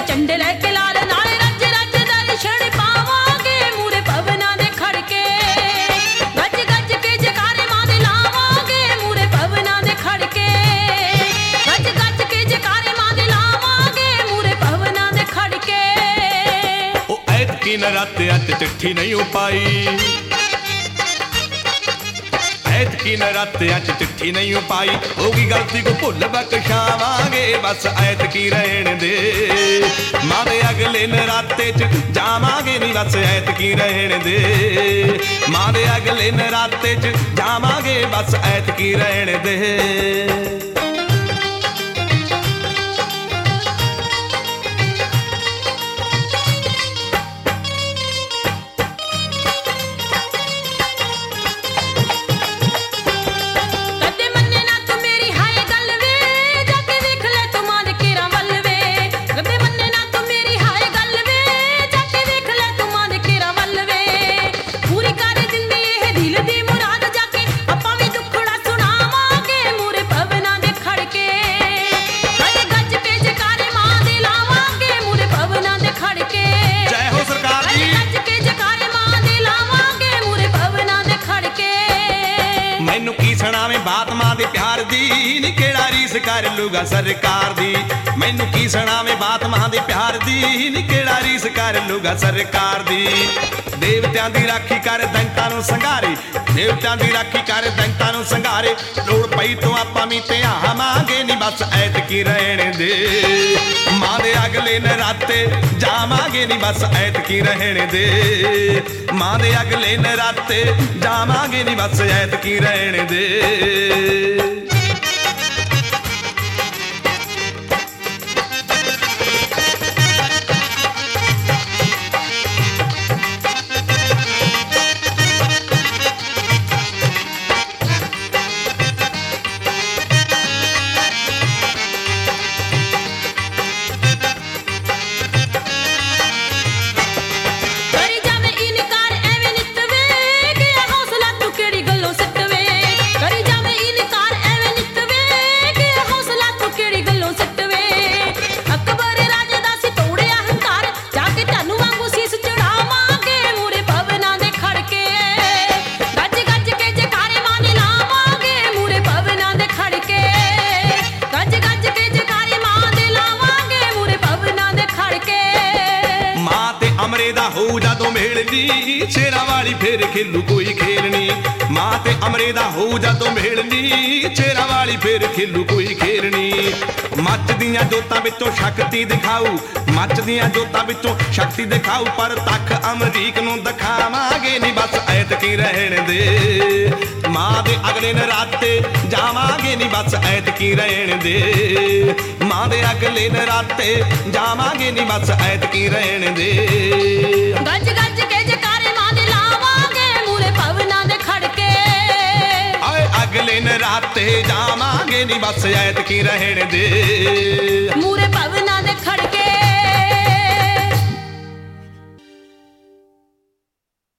झंडे लैके लाल नाल रज रज दर्शन पावांगे मूरे भवनां दे खड़के गज गज के जयकारे मां दे लावांगे मूरे भवनां दे खड़के गज गज के जयकारे मां दे लावांगे मूरे भवनां दे खड़के। ओ ऐतकी नरात्यां च चिट्ठी नहीं पाई, ऐतकी नरात्यां च चिट्ठी नहीं पाई, होगी गलती को भुल बख्शावांगे बस ऐतकी रहन दे। मां दे अगले नराते च जावांगे नी बस ऐतकी रहन दे, मां दे अगले नराते च जावांगे बस ऐतकी रहन दे। मैनू की सुणावे बात मां दे प्यार दी नी केड़ा रीस कर लूगा सरकार दी। मैनू की सुणावे बात मां दे प्यार दी नी केड़ा रीस कर लूगा सरकार दी। देवत्यां दी राखी कर दैंतां नूं संघारे, देवत्यां दी राखी कर दैंतां नूं संघारे, लोड़ पई तो आपां भी ते आवांगे नी बस ऐतकी रहन दे। मां दे अगले नराते जावांगे नी बस ऐतकी रहन दे, मां दे अगले नराते जावांगे नी बस ऐतकी रहन दे। अमरे दा हो जादों मेलनी शेरां वाली फिर खेलू कोई खेलनी। मां ते अमरे दा हो जादों मेलनी शेरां वाली फिर खेलू कोई खेलनी। मच दियां जोतां विचों शक्ति दिखाऊ, मच दियां जोतां विचों शक्ति दिखाऊ, पर तख अमरीक नूं दिखावांगे नी बस ऐतकी रहन दे। मां दे अगले नराते जावांगे नी बस ऐतकी रहन दे, मां दे अगले नराते जावांगे नी बस ऐतकी रहन दे। गज गज के जयकारे मां दे लावांगे मूरे भवनां दे खड़के, आए अगले नराते जावांगे नी बस ऐतकी रहन दे। मूरे भवनां